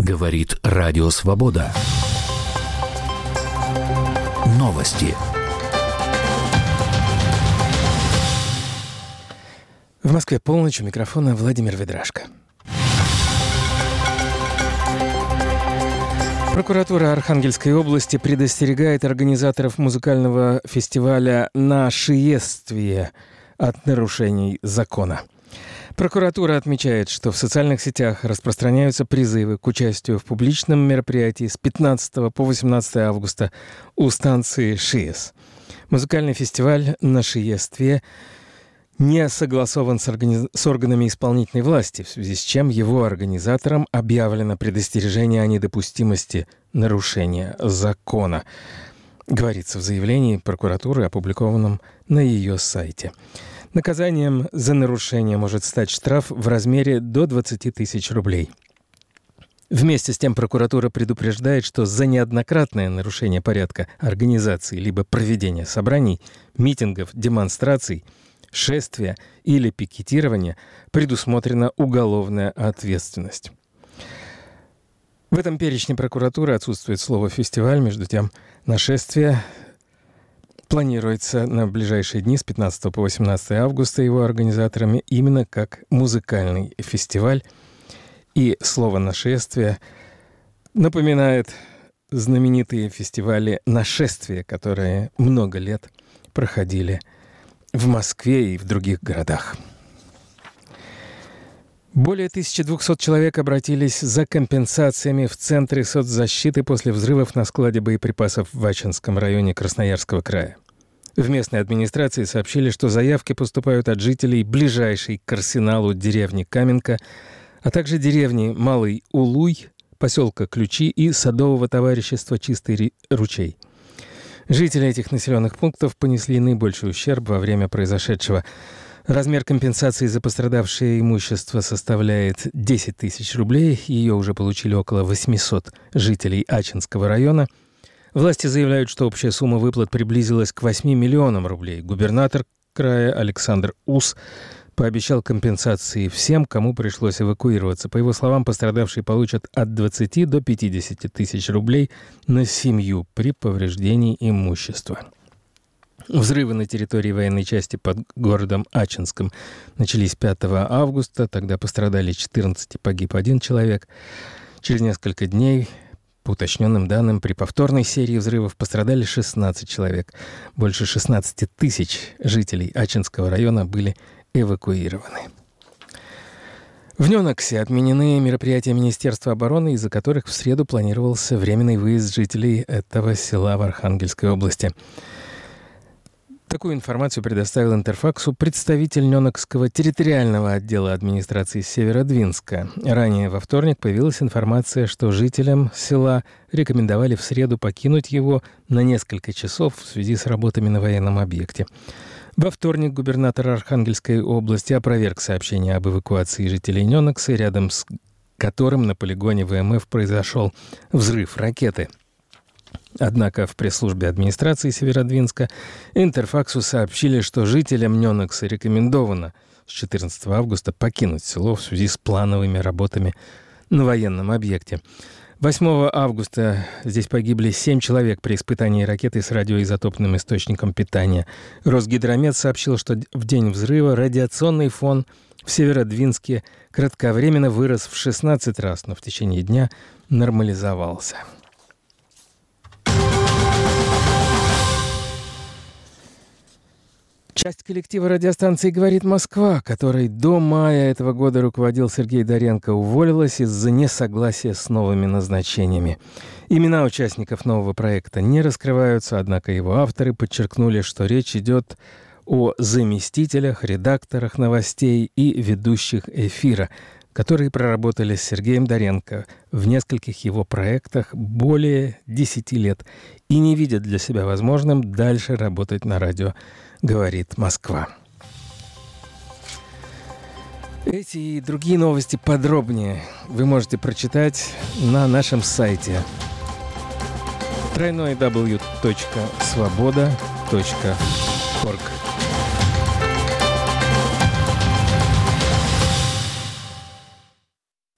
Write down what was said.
Говорит Радио Свобода. Новости. В Москве полночь, у микрофона Владимир Ведрашко. Прокуратура Архангельской области предостерегает организаторов музыкального фестиваля «Нашествие» от нарушений закона. Прокуратура отмечает, что в социальных сетях распространяются призывы к участию в публичном мероприятии с 15 по 18 августа у станции ШИЭС. Музыкальный фестиваль «Нашествие» не согласован с органами исполнительной власти, в связи с чем его организаторам объявлено предостережение о недопустимости нарушения закона, говорится в заявлении прокуратуры, опубликованном на ее сайте. Наказанием за нарушение может стать штраф в размере до 20 тысяч рублей. Вместе с тем прокуратура предупреждает, что за неоднократное нарушение порядка организации либо проведения собраний, митингов, демонстраций, шествия или пикетирования предусмотрена уголовная ответственность. В этом перечне прокуратуры отсутствует слово «фестиваль». Между тем, нашествие планируется на ближайшие дни с 15 по 18 августа его организаторами именно как музыкальный фестиваль. И слово «нашествие» напоминает знаменитые фестивали «Нашествия», которые много лет проходили в Москве и в других городах. Более 1200 человек обратились за компенсациями в Центре соцзащиты после взрывов на складе боеприпасов в Ачинском районе Красноярского края. В местной администрации сообщили, что заявки поступают от жителей ближайшей к арсеналу деревни Каменка, а также деревни Малый Улуй, поселка Ключи и садового товарищества «Чистый ручей». Жители этих населенных пунктов понесли наибольший ущерб во время произошедшего. Размер компенсации за пострадавшее имущество составляет 10 тысяч рублей. Ее уже получили около 800 жителей Ачинского района. Власти заявляют, что общая сумма выплат приблизилась к 8 миллионам рублей. Губернатор края Александр Ус пообещал компенсации всем, кому пришлось эвакуироваться. По его словам, пострадавшие получат от 20 до 50 тысяч рублей на семью при повреждении имущества. Взрывы на территории военной части под городом Ачинском начались 5 августа. Тогда пострадали 14 и погиб 1 человек. Через несколько дней, по уточненным данным, при повторной серии взрывов пострадали 16 человек. Больше 16 тысяч жителей Ачинского района были эвакуированы. В Нёноксе отменены мероприятия Министерства обороны, из-за которых в среду планировался временный выезд жителей этого села в Архангельской области. Такую информацию предоставил Интерфаксу представитель Нёнокского территориального отдела администрации Северодвинска. Ранее во вторник появилась информация, что жителям села рекомендовали в среду покинуть его на несколько часов в связи с работами на военном объекте. Во вторник губернатор Архангельской области опроверг сообщение об эвакуации жителей Нёнокса, рядом с которым на полигоне ВМФ произошел взрыв ракеты. Однако в пресс-службе администрации Северодвинска Интерфаксу сообщили, что жителям Нёнокса рекомендовано с 14 августа покинуть село в связи с плановыми работами на военном объекте. 8 августа здесь погибли 7 человек при испытании ракеты с радиоизотопным источником питания. Росгидромет сообщил, что в день взрыва радиационный фон в Северодвинске кратковременно вырос в 16 раз, но в течение дня нормализовался. Часть коллектива радиостанции «Говорит Москва», которой до мая этого года руководил Сергей Доренко, уволилась из-за несогласия с новыми назначениями. Имена участников нового проекта не раскрываются, однако его авторы подчеркнули, что речь идет о заместителях, редакторах новостей и ведущих эфира, которые проработали с Сергеем Доренко в нескольких его проектах более 10 лет и не видят для себя возможным дальше работать на радио «Говорит Москва». Эти и другие новости подробнее вы можете прочитать на нашем сайте www.svoboda.org.